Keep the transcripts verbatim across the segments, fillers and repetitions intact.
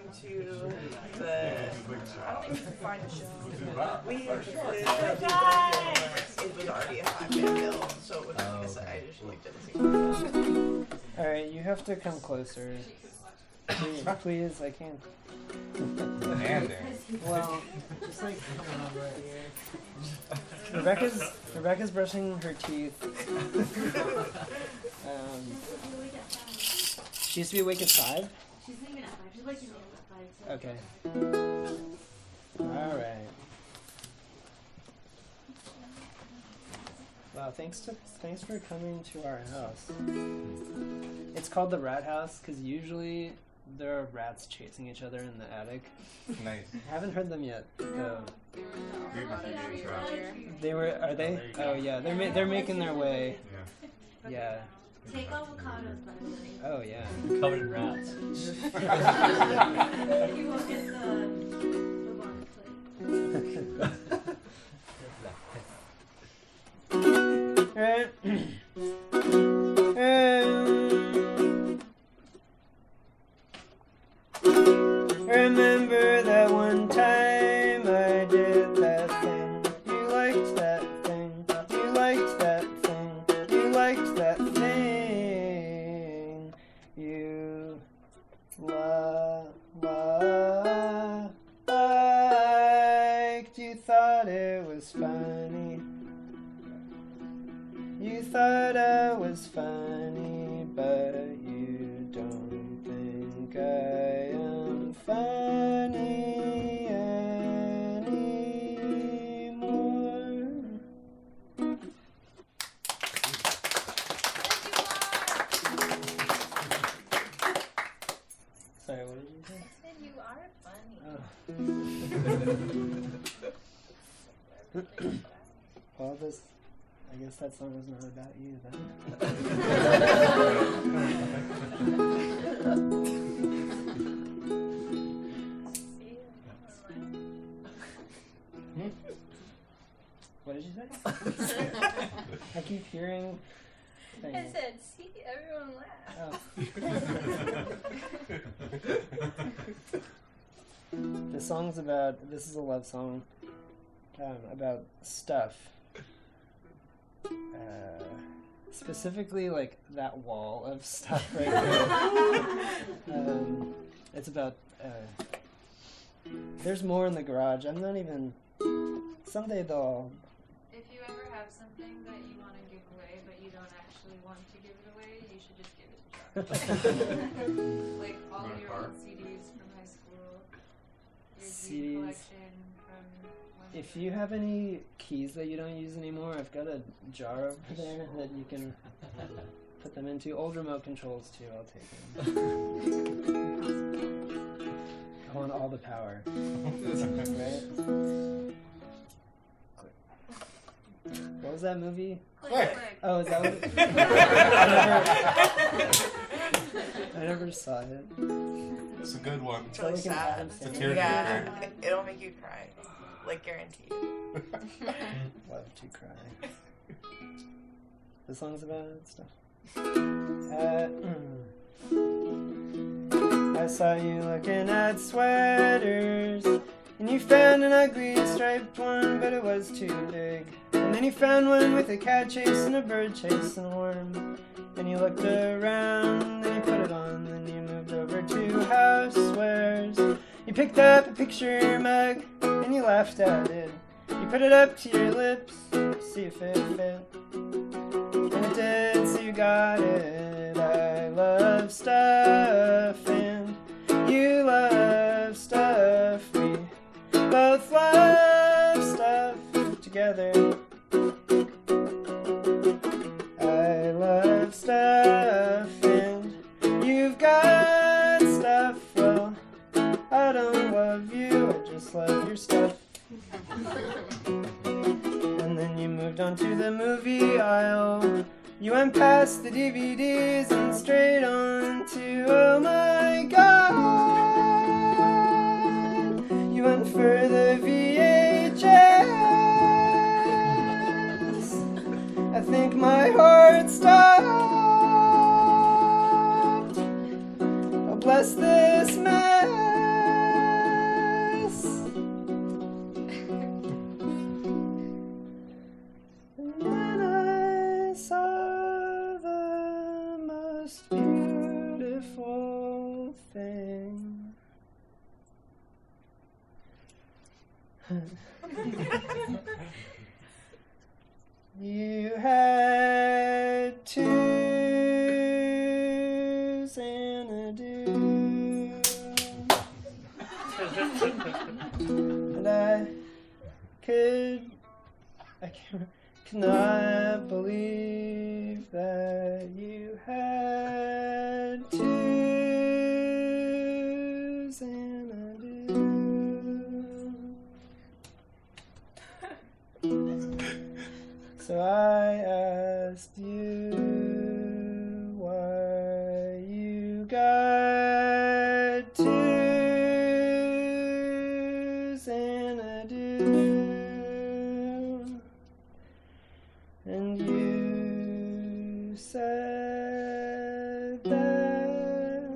to the. I don't think we could find a show. We it was already a five man bill, so it was, Oh, I guess okay. I just like didn't see. Alright, you have to come closer. Please, please, I can't. Standing. Well, just like come on right here. Rebecca's Rebecca's brushing her teeth. Um, she used to be awake at five. She's leaving at five. She's waking me up at five. So. Okay. All right. Wow, thanks to thanks for coming to our house. It's called the Rat House because usually there are rats chasing each other in the attic. Nice. I haven't heard them yet. Though. earlier. They were. Are they? Oh yeah, they're ma- they're making their way. Yeah. Take avocados, by the way. Oh yeah. Covered in rats. You won't get the, the one Alright. Remember that one time I did that thing. You liked that thing. You liked that thing. You liked that thing. You la la liked. You thought it was funny. You thought I was funny, but you don't think I am funny anymore. Sorry, what did you say? I said you are funny. Oh. Well, this, I guess that song was not about you then. Hmm? What did you say? I keep hearing I things. said, see, everyone laugh. Oh. The song's about, this is a love song um, about stuff. Uh, specifically, like that wall of stuff right there. um, it's about. Uh, there's more in the garage. I'm not even. Someday they'll. If you ever have something that you want to give away, but you don't actually want to give it away, you should just give it to Josh. Like all of your old C Ds from high school, your C D Ds. collection from when If you have any keys that you don't use anymore, I've got a jar over there that you can put them into. Old remote controls too. I'll take them. I want all the power. Right? What was that movie? Click. Oh, is that what it, I, never, I never saw it. It's a good one. It's really It's like an sad. Adam It's a Sandler. tearjerker. Yeah, it- it'll make you cry. Like, guaranteed. Love to cry. The song's about stuff. Uh, I saw you looking at sweaters, and you found an ugly striped one, but it was too big. And then you found one with a cat chasing a bird chasing a worm. And you looked around, then you put it on, then you moved over to housewares. You picked up a picture mug, and you laughed at it. You put it up to your lips, see if it fit. And it did, so you got it. I love stuff, and you love stuff. We both love stuff together. I love stuff, and you've got stuff. Well, I don't love you, I just love your stuff. And then you moved on to the movie aisle. You went past the D V Ds and straight on to, oh my god. You went for the V H S. I think my heart stopped. Oh, bless this man. You had two Xanadu, and I could, I can't, could not believe that you had two Xanadu. So I asked you why you got two Xanadu, and you said that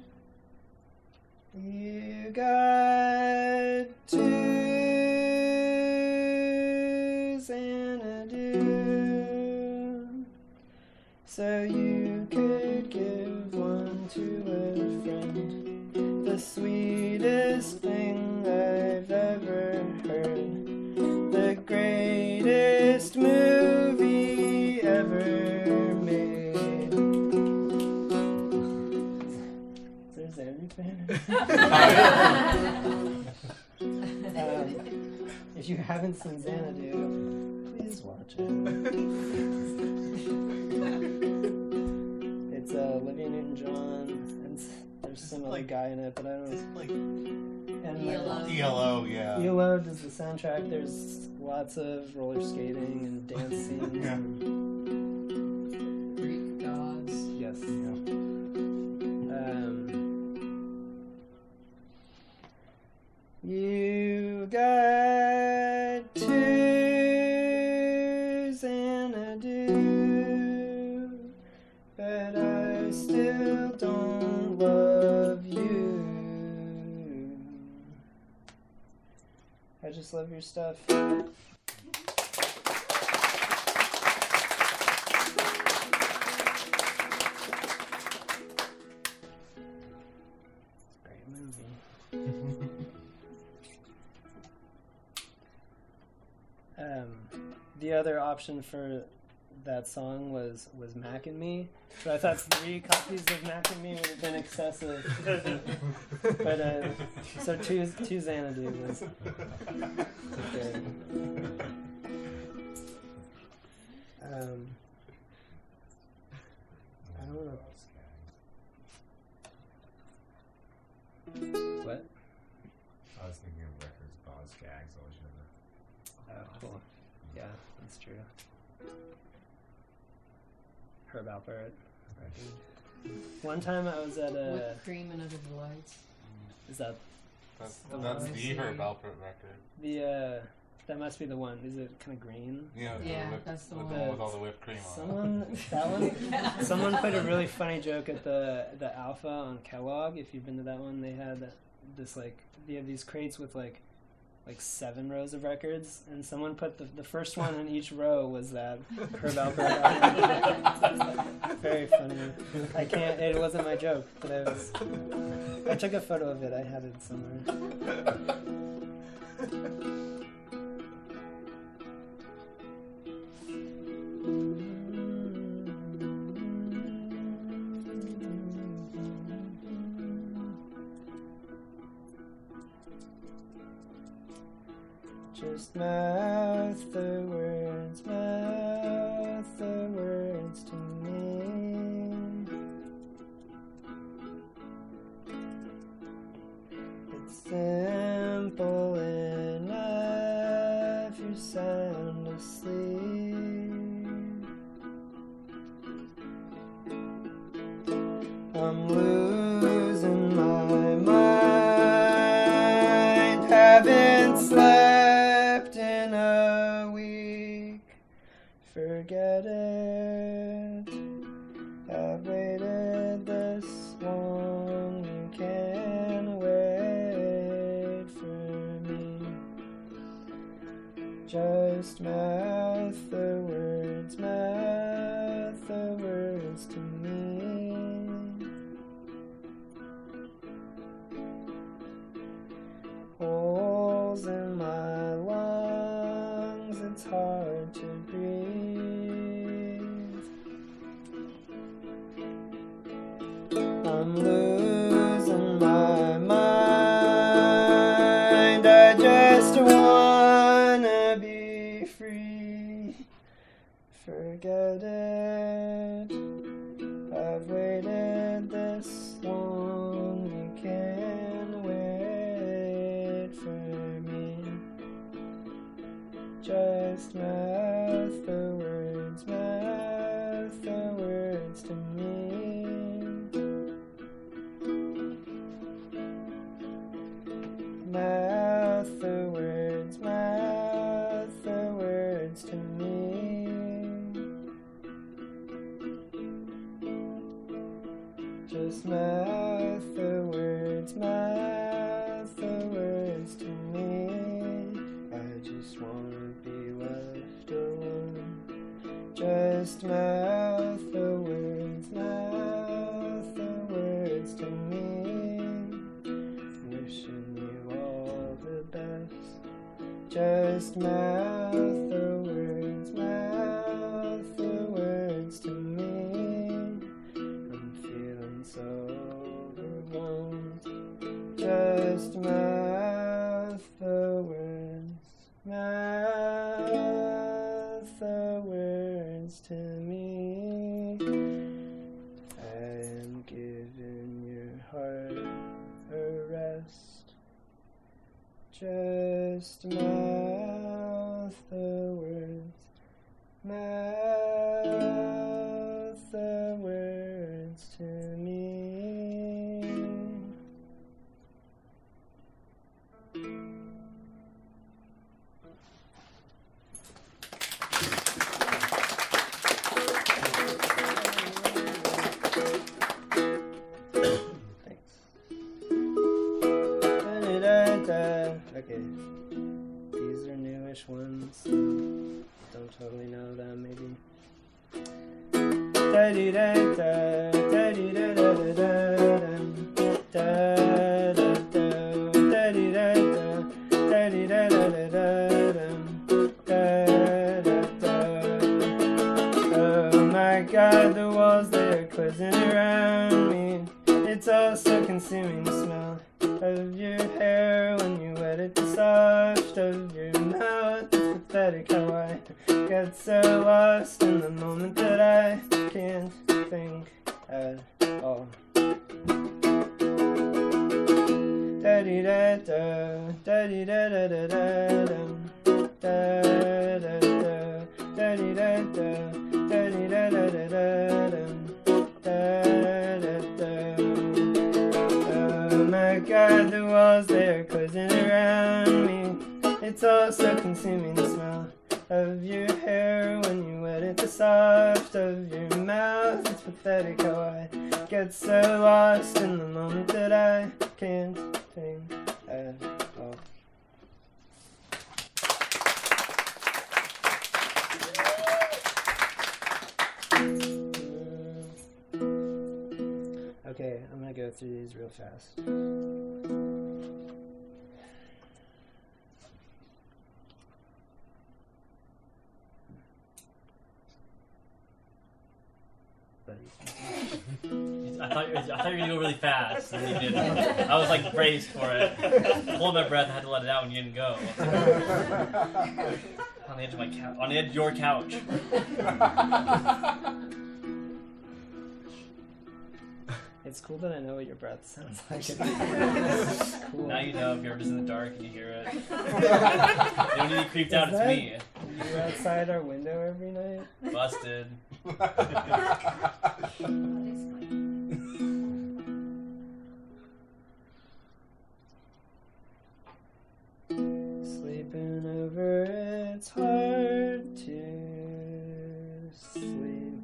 you got two Xanadu, so you could give one to a friend, the sweetest thing I've ever heard, the greatest movie ever made. There's everything. um, if you haven't seen Xanadu, please watch it. It's uh, Olivia Newton-John, and s- there's some other like- guy in it, but I don't know. Like And E L O. like, E L O, yeah. E L O does the soundtrack. There's lots of roller skating and dance scenes. Yeah. And, Greek gods. yes. Yeah. Um, you got two Xanadu, but I still don't love you. I just love your stuff. Great movie. Um, the other option for that song was was Mac and Me, but I thought three copies of Mac and Me would have been excessive. But uh, so two two Xanadu was good. Um, I don't know. What? I was thinking of records, Boz Scaggs, always in Oh, cool. Yeah, that's true. Herb Alpert. One time I was at a. Whipped cream and other delights. Is that That's, The that's one. the Herb Alpert record. the? uh That must be the one. Is it kind of green? Yeah, the Yeah, whipped- that's the with, one. with all the whipped cream on it. Someone that one. Someone put a really funny joke at the the Alpha on Kellogg. If you've been to that one, they had this like they have these crates with like like seven rows of records, and someone put the the first one in each row was that Herb Alpert album. Very funny. I can't. It wasn't my joke, but I was. I took a photo of it. I have it somewhere. Just mouth the words, mouth the words to me. It's simple enough, you're sound asleep. I'm losing my mind, haven't slept in a week. Forget it, I've waited this long, you can wait for me. Just mouth the words, mouth the words to me. Holes in my mouth the words, mouth the words to me. I just wanna be left alone. Just mouth the words, mouth the words to me. Wishing you all the best. Just mouth the words, mouth the words to me. I'm feeling so overwhelmed. Just mouth the words, mouth the words to me. I am giving your heart a rest. Just mouth the words, mouth the words to me. Thanks. Da-da-da-da. Okay. These are newish ones. Don't totally know them, maybe. Da-dee-da-da, da-dee-da-da-da-da-dum. Da-da-da, da-dee-da-da, da-dee-da-da-da-da-dum. Da-da-da. Oh my God, the walls, they're closing around me. It's all so consuming, the smell of your hair when you wet it, the soft of your mouth. It's pathetic how I got so lost in the moment that I can't think at all. Da-dee-da-da, da-dee-da-da-da-da-dum. Da-da-da, da-dee-da-da, da-dee-da-da-da-da-dum. Da-da-da. Oh my God, the walls, they're closing around me. It's all so consuming, the smell of your hair when you wet it, the soft of your mouth. It's pathetic how I get so lost in the moment that I can't think at all. Okay, I'm gonna go through these real fast. I thought you were, I thought you were gonna go really fast, and you didn't. I was like braced for it. Hold my breath. I had to let it out, and you didn't go. On the edge of my couch. On the edge of your couch. It's cool that I know what your breath sounds like. It's cool. Now you know if you're just in the dark and you hear it. You don't need to be creeped out. Is It's that me. You outside our window every night? Busted. Sleeping over, it's hard to sleep.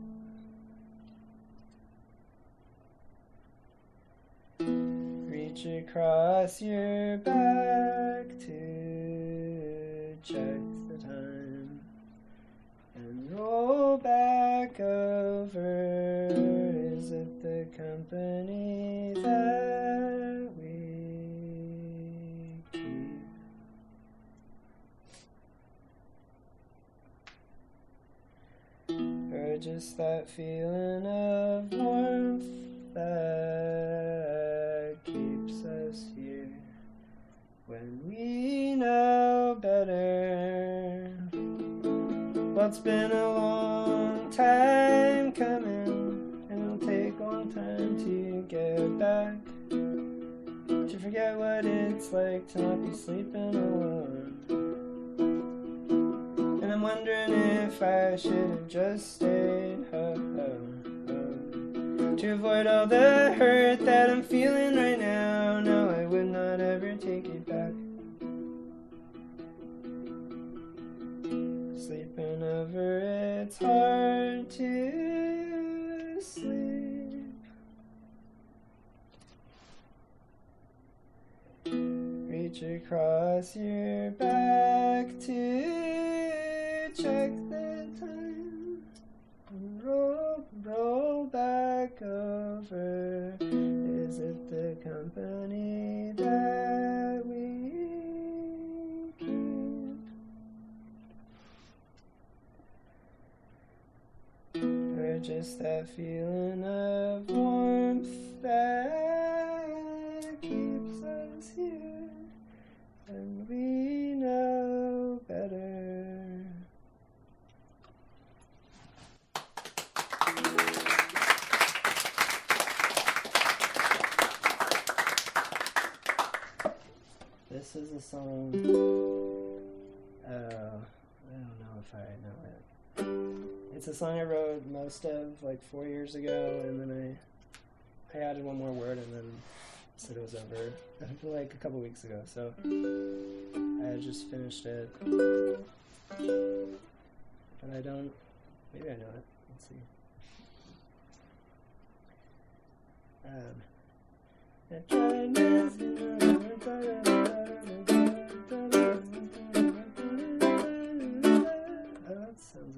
Reach across your back to check the time and roll back over. Is it the company that we keep? Or just that feeling of warmth that keeps us here when we know better? Well, it's been a long time coming, and it'll take a long time to get back, to forget what it's like to not be sleeping alone. And I'm wondering if I should have just stayed home to avoid all the hurt that I'm feeling right now. No, I would not ever take it back. Sleeping over, it's hard to sleep. reach across your back to check the time. Roll, roll back over. Is it the company that we keep? Or just that feeling of warmth that keeps us here, and we know better. This is a song. Uh, I don't know if I know it. It's a song I wrote most of like four years ago, and then I I added one more word, and then said it was over like a couple weeks ago. So I just finished it, but I don't. Maybe I know it. Let's see. Um. I tried Oh, that sounds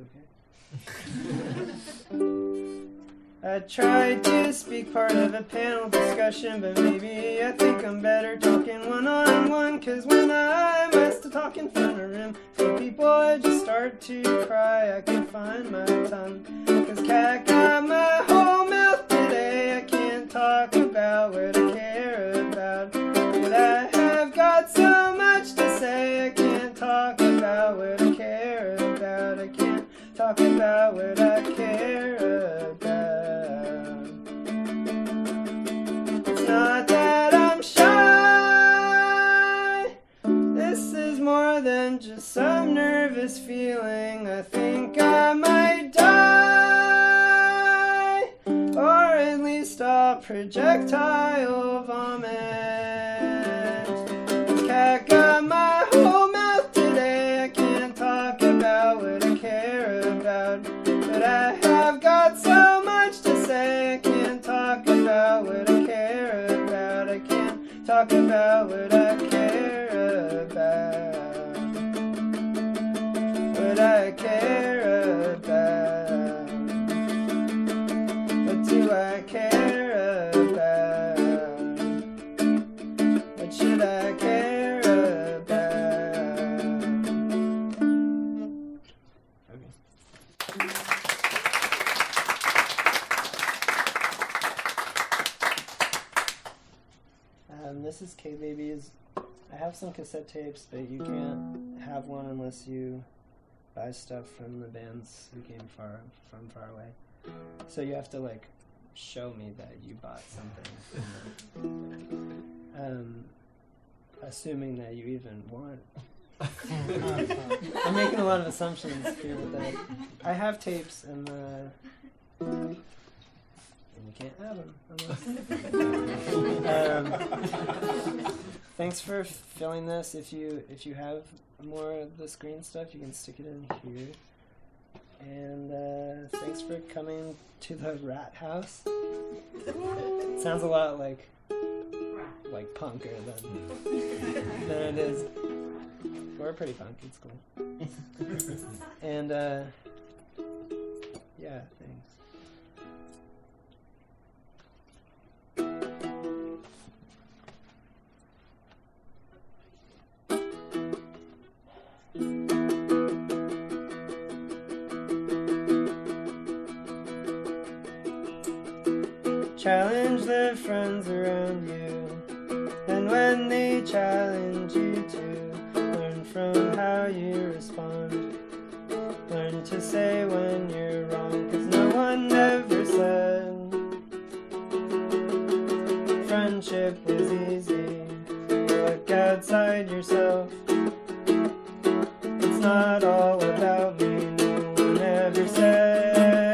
okay. I tried to speak part of a panel discussion, but maybe I think I'm better talking one-on-one, cause when I must talk in front of a room full of people, I just start to cry. I can't find my tongue, cause cat got my whole mouth today. I can't talk about what I care about, but I have got so much to say. I can't talk about what I care about. I can't talk about what I care about. It's not that I'm shy. This is more than just some nervous feeling. I think I might die, or at least I'll projectile vomit. Cat got my whole mouth today. I can't talk about what I care about, but I have got so much to say. I can't talk about what I care about. I can't talk about what I care about. What I care about. What do I care about? What should I care about? Okay. Um, this is K-Babies. I have some cassette tapes, but you can't have one unless you buy stuff from the bands who came far from far away. So you have to like show me that you bought something from them. Um, assuming that you even want. I'm making a lot of assumptions here with that. I have tapes, and uh, and you can't have them unless. um, thanks for filling this. If you if you have more of this green stuff, you can stick it in here. And uh, thanks for coming to the Rat House. Sounds a lot like like punker than than it is. We're pretty punk. It's cool. And uh, yeah, thanks. Challenge the friends around you, and when they challenge you to, learn from how you respond. Learn to say when you're wrong, cause no one ever said friendship was easy. Look outside yourself. It's not all about me, no one ever said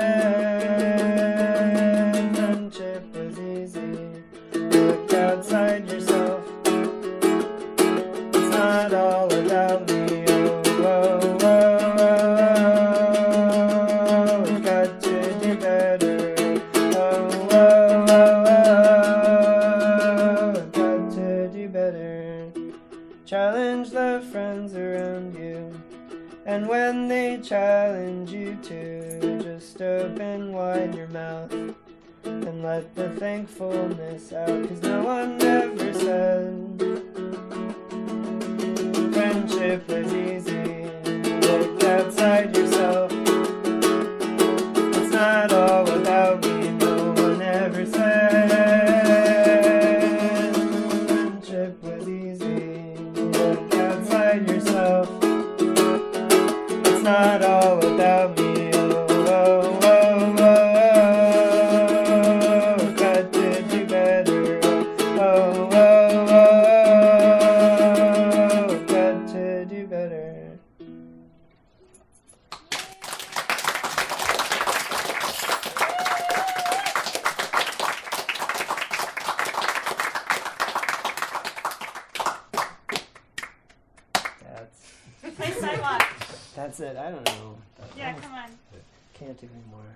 friendship was easy. Look outside yourself. It's not all about me, oh, oh, oh, oh, oh. Got to do better, oh, oh, oh, oh, got to do better. Challenge the friends around you. And when they challenge you to, just open wide your mouth and let the thankfulness out. 'Cause no one ever said friendship was easy. Look outside yourself. It's not all about me. No one ever said friendship was easy. Look outside yourself. It's not all about me. Oh, oh, oh, oh, oh. Got to do better. Oh, oh, oh, oh. Got to do better. That's Play sidewalk. that's it. I don't know. Yeah, come on. Can't do anymore.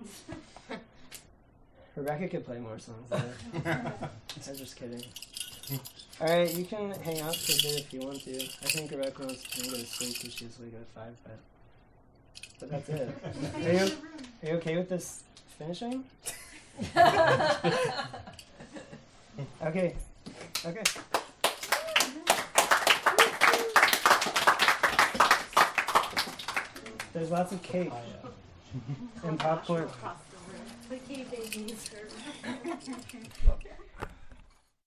Rebecca could play more songs. Though. I was just kidding. All right, you can hang out for a bit if you want to. I think Rebecca wants to go to sleep because she has to wake up at five, but but that's it. Are you are you okay with this finishing? Okay. Okay. There's lots of cake and popcorn. The cave babies.